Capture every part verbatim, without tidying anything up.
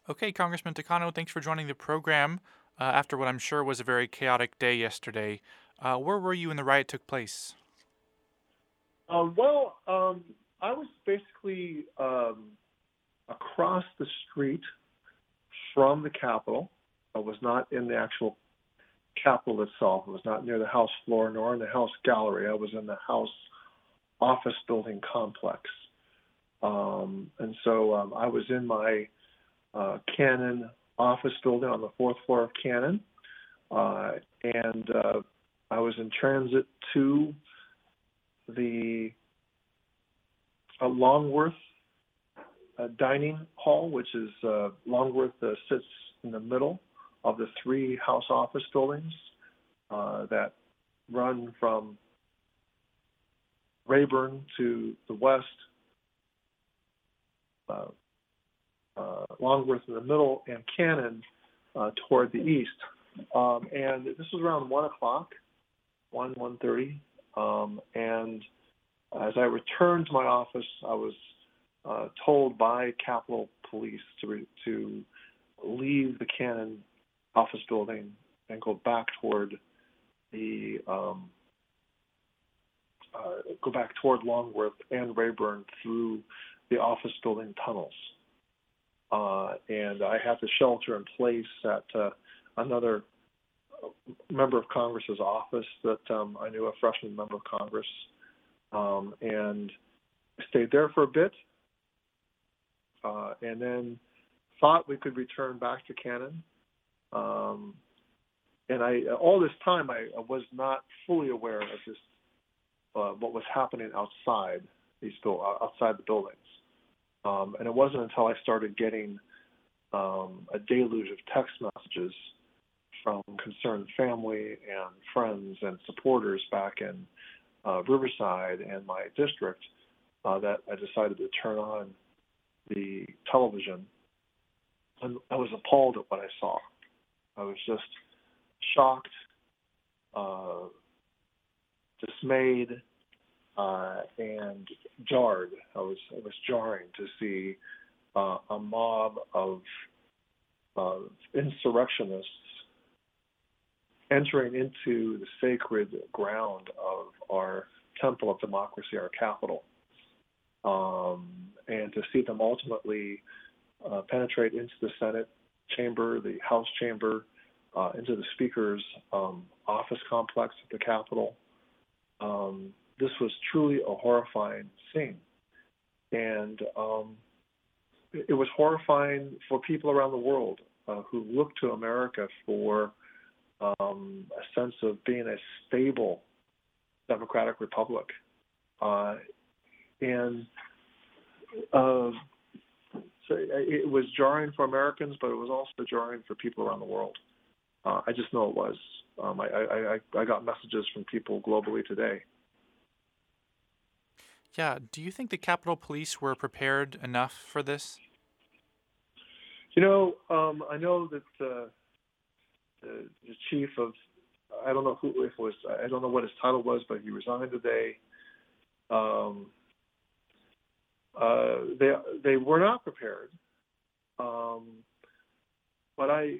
Okay, Congressman Takano, thanks for joining the program uh, after what I'm sure was a very chaotic day yesterday. Uh, where were you when the riot took place? Um, well, um, I was basically um, across the street from the Capitol. I was not in the actual Capitol itself. I was not near the House floor nor in the House gallery. I was in the House office building complex. Um, and so um, I was in my uh, Canon office building on the fourth floor of Canon. Uh, and uh, I was in transit to the uh, Longworth uh, dining hall, which is uh, Longworth uh, sits in the middle of the three House office buildings uh, that run from Rayburn to the west, uh, uh, Longworth in the middle, and Cannon uh, toward the east. Um, and this was around one o'clock, one one thirty, um, and as I returned to my office, I was uh, told by Capitol Police to re- to leave the Cannon office building and go back toward the um, uh, go back toward Longworth and Rayburn through the office building tunnels. Uh, and I had to shelter in place at uh, another member of Congress's office that um, I knew, a freshman member of Congress, um, and stayed there for a bit, uh, and then thought we could return back to Cannon. Um, and I, all this time, I, I was not fully aware of this, uh, what was happening outside these outside the buildings. Um, and it wasn't until I started getting um, a deluge of text messages from concerned family and friends and supporters back in uh, Riverside and my district uh, that I decided to turn on the television. And I was appalled at what I saw. I was just shocked, uh, dismayed, uh, and jarred. I was it was jarring to see uh, a mob of uh, insurrectionists entering into the sacred ground of our temple of democracy, our Capitol, um, and to see them ultimately uh, penetrate into the Senate chamber, the House chamber, uh, into the Speaker's um, office complex at the Capitol. Um, this was truly a horrifying scene. And um, it, it was horrifying for people around the world uh, who look to America for um, a sense of being a stable democratic republic. Uh, and uh, so it was jarring for Americans, but it was also jarring for people around the world. Uh, I just know it was. Um, I, I, I, I got messages from people globally today. Yeah, do you think the Capitol Police were prepared enough for this? You know, um, I know that uh, the, the chief of, I don't know who if it was, I don't know what his title was, but he resigned today. Um, uh, they they were not prepared, um, but I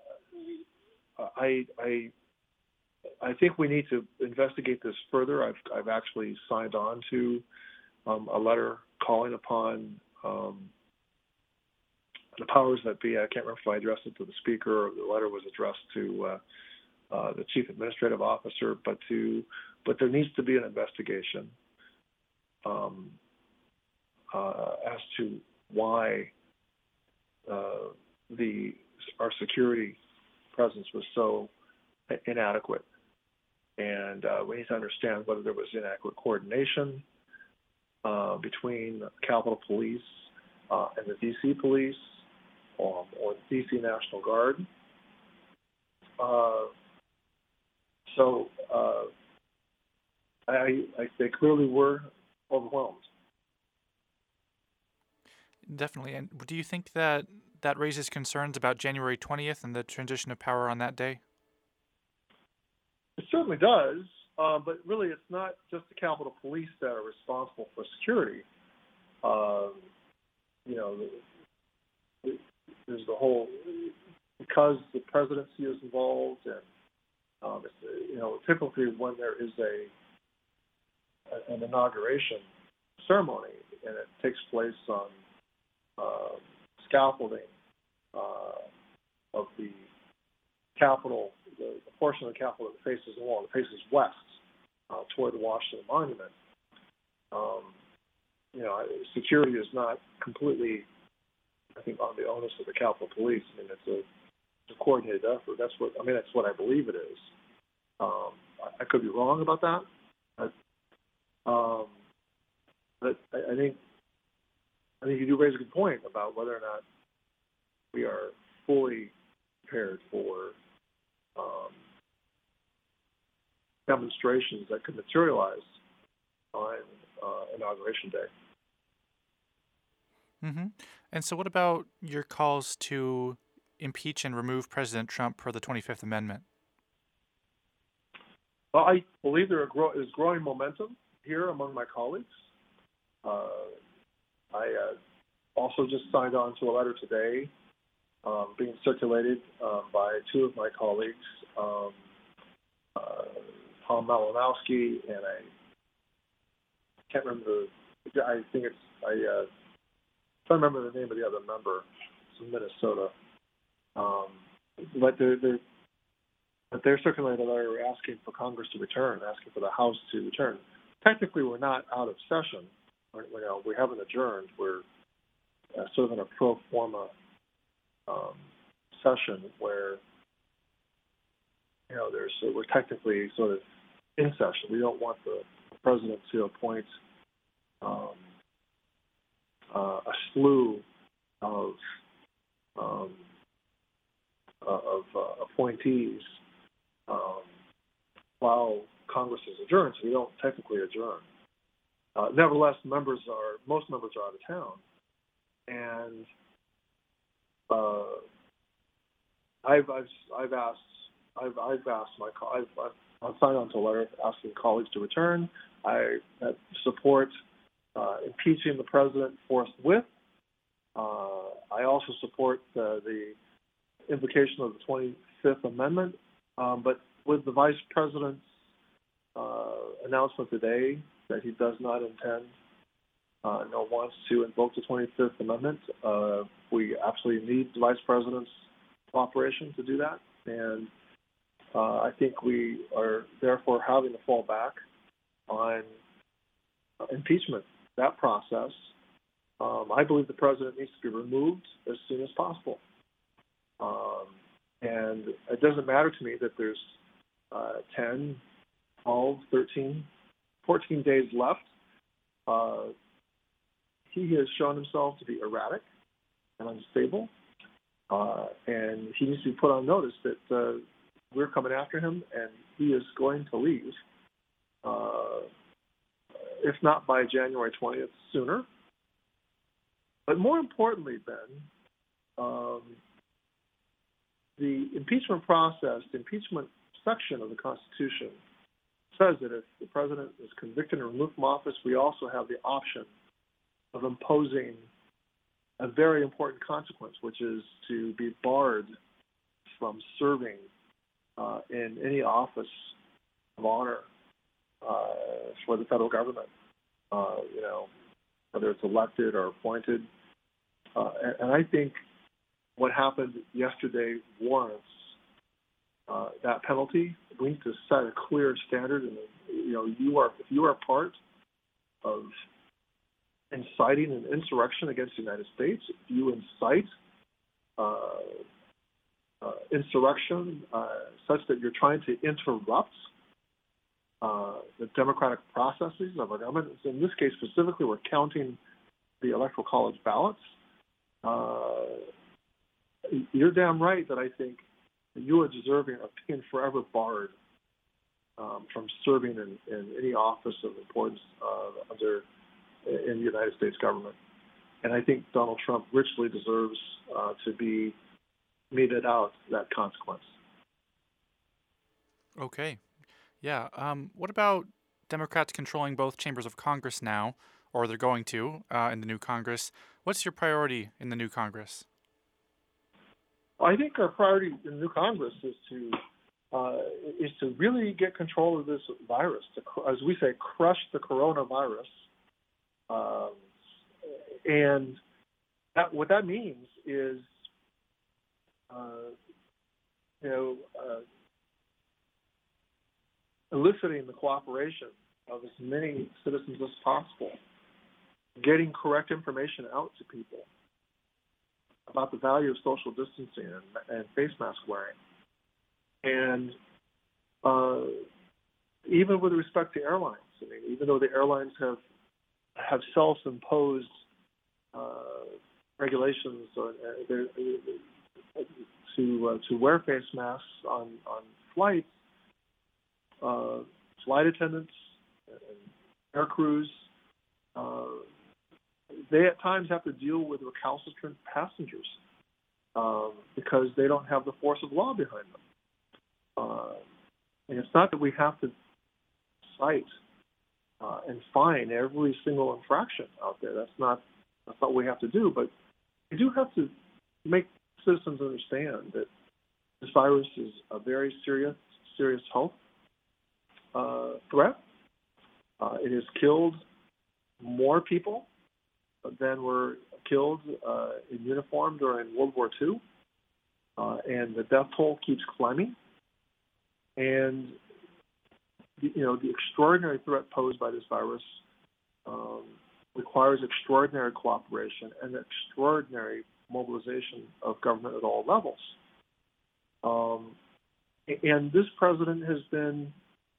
I I I think we need to investigate this further. I've I've actually signed on to um, a letter calling upon um, the powers that be. I can't remember if I addressed it to the speaker or the letter was addressed to uh, uh, the chief administrative officer. But to but there needs to be an investigation um, uh, as to why uh, the our security presence was so inadequate. And uh, we need to understand whether there was inadequate coordination uh, between Capitol Police uh, and the D C Police um, or the D C National Guard. Uh, so uh, I, I, they clearly were overwhelmed. Definitely. And do you think that that raises concerns about January twentieth and the transition of power on that day? It certainly does, uh, but really it's not just the Capitol Police that are responsible for security. Uh, you know, the, the there's the whole because the presidency is involved, and um, it's, you know, typically when there is a an inauguration ceremony and it takes place on uh, scaffolding uh, of the Capitol, the, the portion of the Capitol that faces the wall, that faces west uh, toward the Washington Monument. Um, you know, security is not completely, I think, on the onus of the Capitol Police. I mean, it's a, it's a coordinated effort. That's what I mean. That's what I believe it is. Um, I, I could be wrong about that, but, um, but I, I think I think you do raise a good point about whether or not we are fully prepared for um, demonstrations that could materialize on uh, Inauguration Day. Mm-hmm. And so what about your calls to impeach and remove President Trump per the twenty-fifth Amendment? Well, I believe there is growing momentum here among my colleagues. Uh, I uh, also just signed on to a letter today um, being circulated um, by two of my colleagues, um, uh, Tom Malinowski, and I can't remember the, I think it's, I uh, can't remember the name of the other member. It's from Minnesota. Um, but they're, they're, but they're circulating a letter asking for Congress to return, asking for the House to return. Technically, we're not out of session. We're, you know, we haven't adjourned. We're uh, sort of in a pro forma um, session where, you know, there's uh, we're technically sort of in session. We don't want the president to appoint um, uh, a slew of um, uh, of uh, appointees um, while Congress is adjourned. So we don't technically adjourn. Uh, nevertheless, members are most members are out of town, and uh, I've, I've I've asked I've I've asked my I've, I've I've signed on to a letter asking colleagues to return. I uh, support uh, impeaching the president forthwith. Uh, I also support uh, the invocation of the twenty-fifth Amendment, um, but with the vice president's uh, announcement today that he does not intend uh, nor wants to invoke the twenty-fifth Amendment, uh, we absolutely need the vice president's cooperation to do that, and uh, I think we are therefore having to fall back on uh, impeachment. That process, um, I believe the president needs to be removed as soon as possible. Um, and it doesn't matter to me that there's uh, ten, twelve, thirteen, fourteen days left. Uh, he has shown himself to be erratic and unstable, uh, and he needs to be put on notice that uh, we're coming after him, and he is going to leave, uh, if not by January twentieth, sooner. But more importantly, Ben, um, the impeachment process, the impeachment section of the Constitution says that if the president is convicted and removed from office, we also have the option of imposing a very important consequence, which is to be barred from serving uh, in any office of honor uh, for the federal government, uh, you know, whether it's elected or appointed. Uh, and, and I think what happened yesterday warrants uh, that penalty. We need to set a clear standard, and you know, you are if you are part of inciting an insurrection against the United States, if you incite uh, uh, insurrection uh, such that you're trying to interrupt uh, the democratic processes of our government. In this case specifically, we're counting the Electoral College ballots. Uh, you're damn right that I think you are deserving of being forever barred um, from serving in, in any office of importance uh, under in the United States government. And I think Donald Trump richly deserves uh, to be meted out that consequence. Okay. Yeah. Um, what about Democrats controlling both chambers of Congress now, or they're going to uh, in the new Congress? What's your priority in the new Congress? I think our priority in the new Congress is to uh, is to really get control of this virus, to, as we say, crush the coronavirus. Um, and that, what that means is, uh, you know, uh, eliciting the cooperation of as many citizens as possible, getting correct information out to people about the value of social distancing and, and face mask wearing. And uh, even with respect to airlines, I mean, even though the airlines have have self-imposed uh, regulations on, uh, to uh, to wear face masks on on flights, uh, flight attendants and air crews, uh, they at times have to deal with recalcitrant passengers um, because they don't have the force of law behind them. Uh, and it's not that we have to cite uh, and fine every single infraction out there. That's not that's not what we have to do. But we do have to make citizens understand that this virus is a very serious serious health uh, threat. Uh, it has killed more people than were killed uh, in uniform during World War Two, uh, and the death toll keeps climbing. And you know, the extraordinary threat posed by this virus um, requires extraordinary cooperation and extraordinary mobilization of government at all levels. Um, and this president has been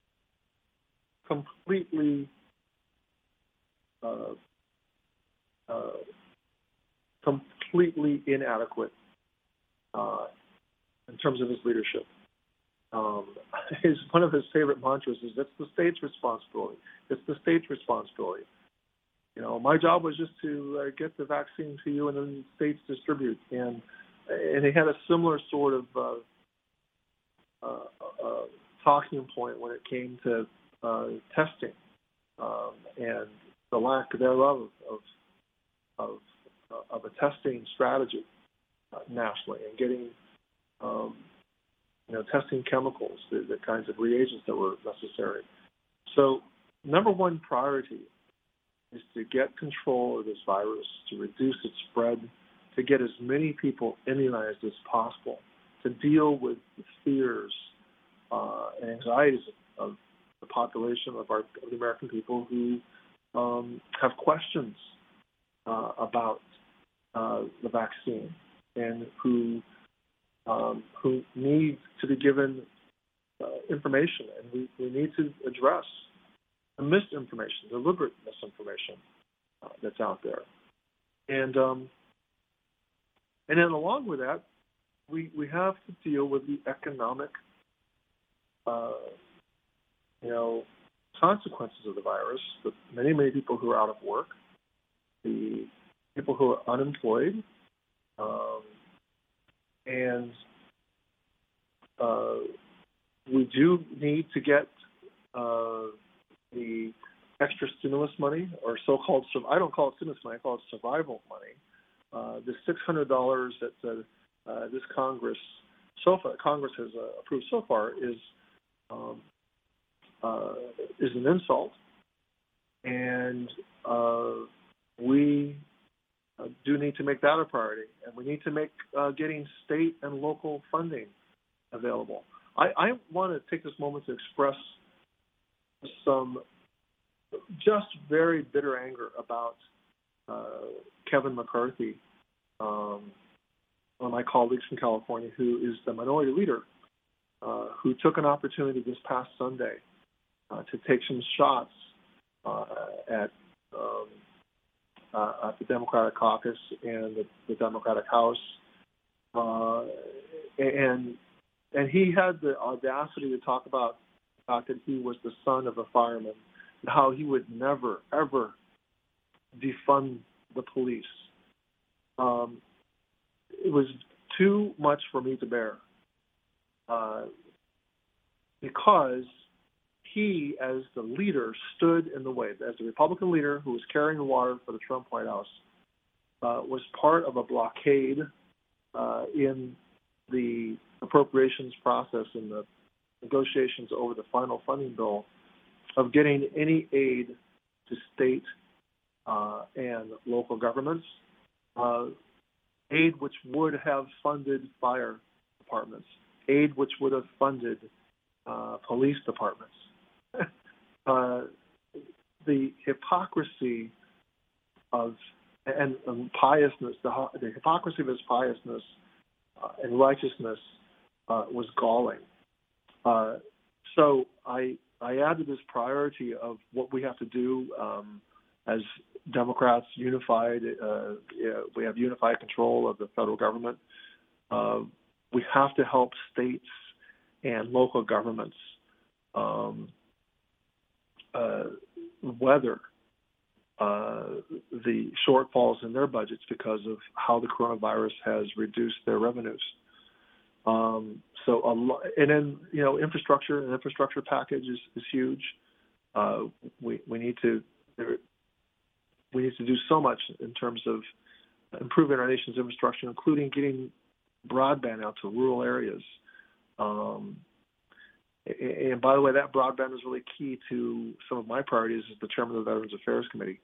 completely uh, uh, completely inadequate uh, in terms of his leadership. Um, his, one of his favorite mantras is, "It's the state's responsibility. It's the state's responsibility." You know, my job was just to uh, get the vaccine to you and then the states distribute. And and he had a similar sort of uh, uh, uh, talking point when it came to uh, testing um, and the lack thereof of of, of a testing strategy uh, nationally, and getting um, you know, testing chemicals, the, the kinds of reagents that were necessary. So, number one priority is to get control of this virus, to reduce its spread, to get as many people immunized as possible, to deal with the fears uh, and anxieties of the population of, our, of the American people who um, have questions uh, about uh, the vaccine and who Um, who need to be given uh, information, and we, we need to address the misinformation, deliberate misinformation uh, that's out there. And um, and then along with that, we we have to deal with the economic, uh, you know, consequences of the virus. The many many people who are out of work, the people who are unemployed. Um, And uh, we do need to get uh, the extra stimulus money, or so-called, I don't call it stimulus money, I call it survival money. Uh, the six hundred dollars that uh, uh, this Congress so far, Congress has uh, approved so far is um, uh, is an insult, and uh, we Uh, do need to make that a priority, and we need to make uh, getting state and local funding available. I, I want to take this moment to express some just very bitter anger about uh, Kevin McCarthy, um, one of my colleagues from California, who is the minority leader, uh, who took an opportunity this past Sunday uh, to take some shots uh, at um, Uh, at the Democratic caucus and the, the Democratic House, uh, and and he had the audacity to talk about the fact that he was the son of a fireman, and how he would never ever defund the police. Um, it was too much for me to bear, uh, because he, as the leader, stood in the way. As the Republican leader who was carrying the water for the Trump White House, uh, was part of a blockade uh, in the appropriations process and the negotiations over the final funding bill of getting any aid to state uh, and local governments, uh, aid which would have funded fire departments, aid which would have funded uh, police departments. uh, the hypocrisy of and, and piousness, the, the hypocrisy of his piousness uh, and righteousness uh, was galling. Uh, so I I added this priority of what we have to do um, as Democrats unified. Uh, yeah, we have unified control of the federal government. Uh, we have to help states and local governments um, uh, weather uh, the shortfalls in their budgets because of how the coronavirus has reduced their revenues. Um, so, a lo- and then you know, infrastructure, an infrastructure package is, is huge. Uh, we we need to we need to do so much in terms of improving our nation's infrastructure, including getting broadband out to rural areas. Um, and, and by the way, that broadband is really key to some of my priorities as the chairman of the Veterans Affairs Committee,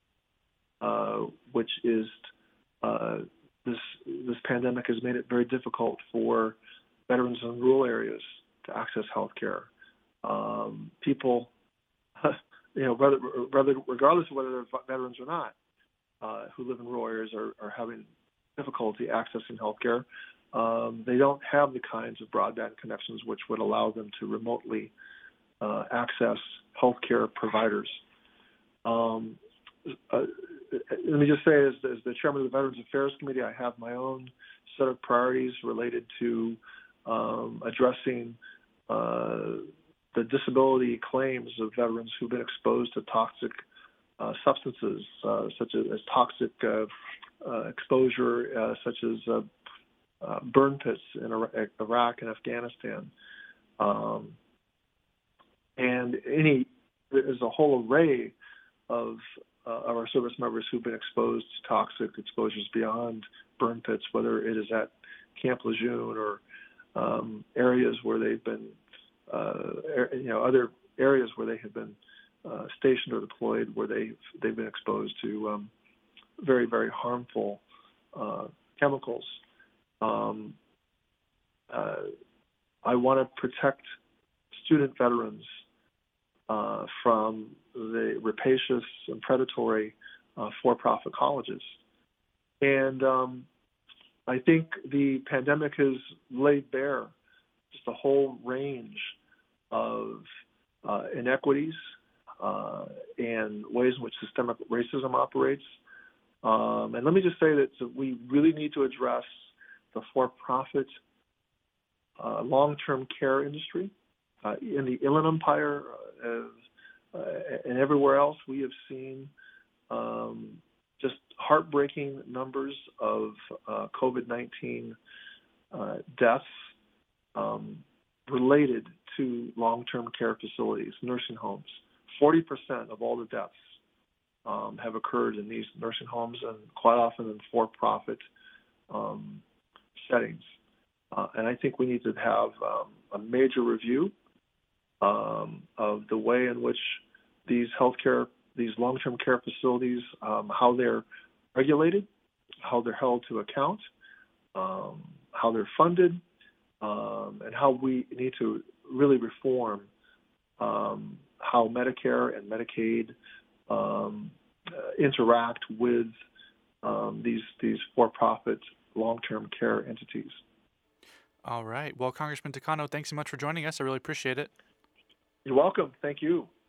uh, which is uh, this this pandemic has made it very difficult for veterans in rural areas to access health care. Um, people, you know, whether, whether, regardless of whether they're veterans or not, uh, who live in rural areas are, are having difficulty accessing health care. Um, they don't have the kinds of broadband connections which would allow them to remotely uh, access health care providers. Um, uh, let me just say, as, as the chairman of the Veterans Affairs Committee, I have my own set of priorities related to um, addressing uh, the disability claims of veterans who've been exposed to toxic uh, substances, uh, such as, as toxic uh, uh, exposure, uh, such as uh, uh, burn pits in Iraq and Afghanistan. Um, and any, there's a whole array of, uh, of our service members who've been exposed to toxic exposures beyond burn pits, whether it is at Camp Lejeune or um, areas where they've been, uh, you know, other areas where they have been uh, stationed or deployed, where they've they've been exposed to um, very very harmful uh, chemicals. Um, uh, I want to protect student veterans uh, from the rapacious and predatory uh, for-profit colleges, and um, I think the pandemic has laid bare just a whole range of uh, inequities uh, and ways in which systemic racism operates. Um, and let me just say that so we really need to address the for-profit uh, long-term care industry. Uh, in the Inland Empire uh, uh, and everywhere else, we have seen um, just heartbreaking numbers of uh, COVID nineteen uh, deaths um, related to long-term care facilities, nursing homes. forty percent of all the deaths um, have occurred in these nursing homes, and quite often in for-profit um, settings. Uh, and I think we need to have um, a major review um, of the way in which these healthcare, these long-term care facilities, um, how they're regulated, how they're held to account, um, how they're funded, um, and how we need to really reform um, how Medicare and Medicaid um, uh, interact with um, these these for-profit long-term care entities. All right. Well, Congressman Takano, thanks so much for joining us. I really appreciate it. You're welcome. Thank you.